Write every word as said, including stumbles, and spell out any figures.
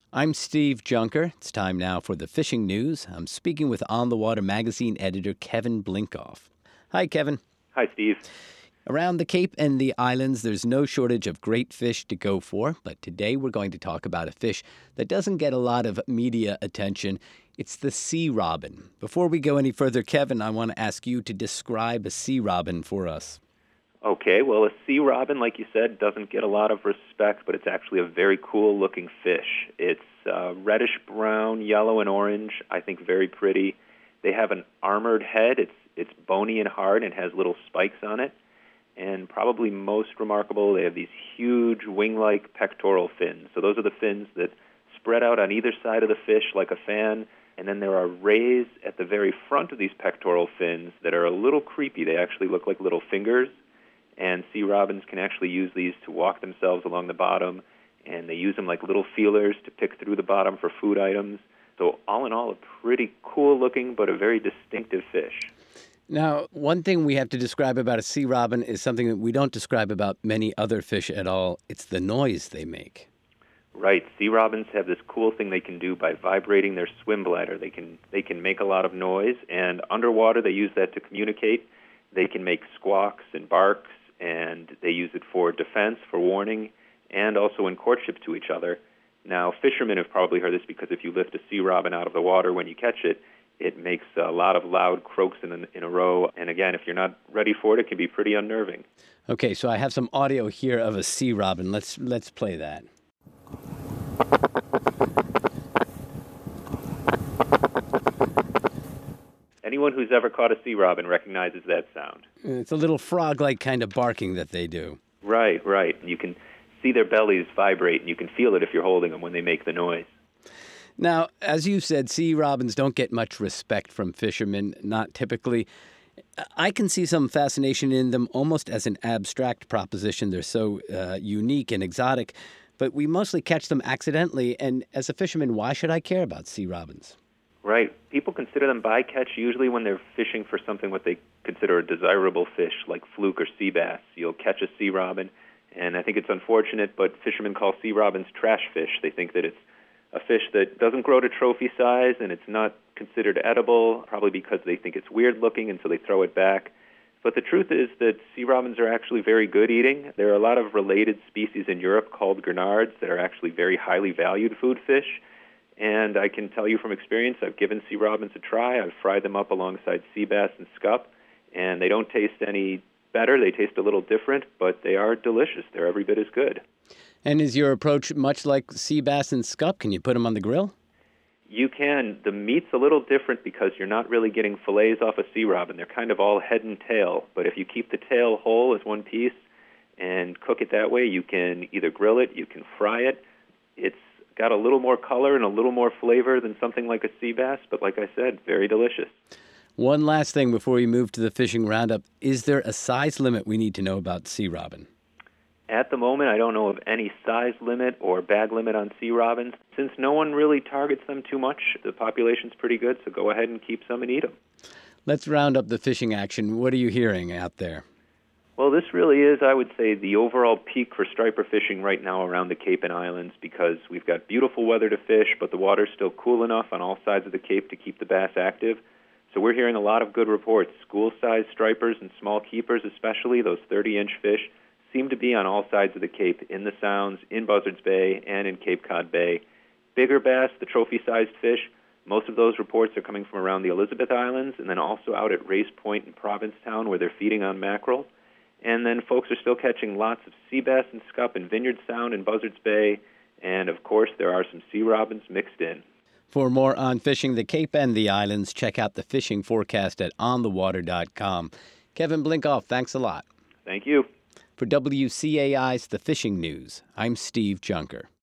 I'm Steve Junker. It's time now for the fishing news. I'm speaking with On the Water magazine editor Kevin Blinkoff. Hi, Kevin. Hi, Steve. Around the Cape and the islands, there's no shortage of great fish to go for, but today we're going to talk about a fish that doesn't get a lot of media attention. It's the sea robin. Before we go any further, Kevin, I want to ask you to describe a sea robin for us. Okay, well, a sea robin, like you said, doesn't get a lot of respect, but it's actually a very cool-looking fish. It's uh, reddish-brown, yellow, and orange. I think very pretty. They have an armored head. It's it's bony and hard and has little spikes on it. And probably most remarkable, they have these huge wing-like pectoral fins. So those are the fins that spread out on either side of the fish like a fan, and then there are rays at the very front of these pectoral fins that are a little creepy. They actually look like little fingers. And sea robins can actually use these to walk themselves along the bottom, and they use them like little feelers to pick through the bottom for food items. So all in all, a pretty cool-looking but a very distinctive fish. Now, one thing we have to describe about a sea robin is something that we don't describe about many other fish at all. It's the noise they make. Right. Sea robins have this cool thing they can do by vibrating their swim bladder. They can they can make a lot of noise, and underwater they use that to communicate. They can make squawks and barks, and they use it for defense, for warning, and also in courtship to each other. Now, fishermen have probably heard this because if you lift a sea robin out of the water when you catch it, it makes a lot of loud croaks in a, in a row. And again, if you're not ready for it, it can be pretty unnerving. Okay, so I have some audio here of a sea robin. Let's let's play that. Anyone who's ever caught a sea robin recognizes that sound. It's a little frog-like kind of barking that they do. Right, right. And you can see their bellies vibrate, and you can feel it if you're holding them when they make the noise. Now, as you said, sea robins don't get much respect from fishermen, not typically. I can see some fascination in them almost as an abstract proposition. They're so uh, unique and exotic, but we mostly catch them accidentally. And as a fisherman, why should I care about sea robins? Right. People consider them bycatch usually when they're fishing for something what they consider a desirable fish, like fluke or sea bass. You'll catch a sea robin, and I think it's unfortunate, but fishermen call sea robins trash fish. They think that it's a fish that doesn't grow to trophy size, and it's not considered edible, probably because they think it's weird-looking, and so they throw it back. But the truth is that sea robins are actually very good eating. There are a lot of related species in Europe called gurnards that are actually very highly valued food fish. And I can tell you from experience, I've given sea robins a try. I've fried them up alongside sea bass and scup, and they don't taste any better. They taste a little different, but they are delicious. They're every bit as good. And is your approach much like sea bass and scup? Can you put them on the grill? You can. The meat's a little different because you're not really getting fillets off a sea robin. They're kind of all head and tail. But if you keep the tail whole as one piece and cook it that way, you can either grill it, you can fry it. It's got a little more color and a little more flavor than something like a sea bass, but like I said, very delicious. One last thing before we move to the fishing roundup. Is there a size limit we need to know about sea robin? At the moment, I don't know of any size limit or bag limit on sea robins. Since no one really targets them too much, the population's pretty good, so go ahead and keep some and eat them. Let's round up the fishing action. What are you hearing out there? Well, this really is, I would say, the overall peak for striper fishing right now around the Cape and Islands because we've got beautiful weather to fish, but the water's still cool enough on all sides of the Cape to keep the bass active. So we're hearing a lot of good reports. School-sized stripers and small keepers especially, those thirty-inch fish, seem to be on all sides of the Cape, in the Sounds, in Buzzards Bay, and in Cape Cod Bay. Bigger bass, the trophy-sized fish, most of those reports are coming from around the Elizabeth Islands and then also out at Race Point in Provincetown where they're feeding on mackerel. And then folks are still catching lots of sea bass and scup in Vineyard Sound and Buzzards Bay. And, of course, there are some sea robins mixed in. For more on fishing the Cape and the islands, check out the fishing forecast at on the water dot com. Kevin Blinkoff, thanks a lot. Thank you. For W C A I's The Fishing News, I'm Steve Junker.